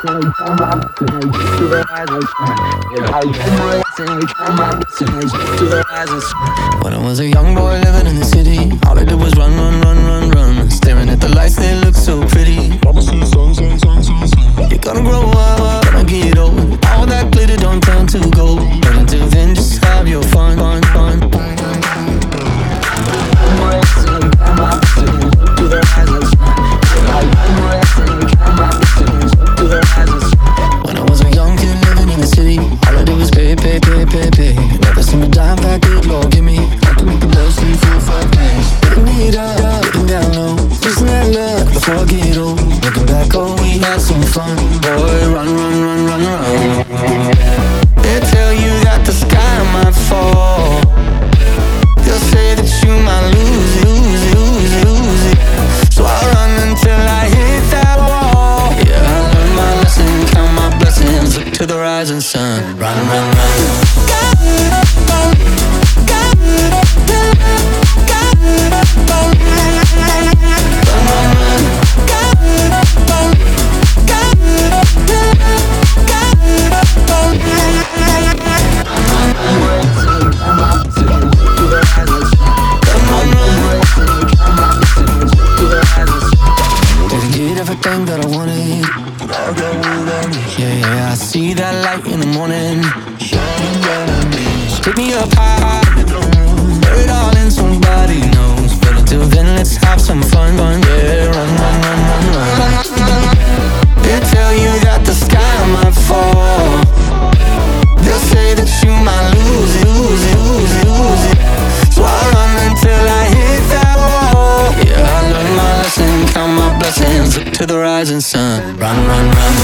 When I was a young boy living in the city, all I did was run, run, run, run, run. Staring at the lights, they look so pretty. You're gonna grow up, gonna get old. All that glitter don't turn to gold. But until then, just have your fun, fun, fun. When I was a young kid living in the city, all I did was pay, pay, pay, pay, pay. Never seen a dime back, good Lord, give me. I can make the love sleep for 5 days. Getting it up, getting down low. Losing that luck before I get old. Looking back, oh, we had some fun. Boy, run, run, run, run, run. They tell you that the sky might fall. They'll say that you might lose, lose, lose, lose it. So I run until I hit that wall. Yeah, I learned my lesson, count my blessings, look to the rising sun. Run, run, run. Everything that I wanted, yeah, yeah, I see that light in the morning. Pick me up high, wear it all in, somebody knows. But until then, let's have some fun, fun, yeah. Run, run, run, run, run. They tell you that the sky might fall. They'll say that you might lose, lose, lose, lose it. So I run until I hit that wall. Yeah, I learned my lesson, count my blessings, look to the rising sun. Run, run, run.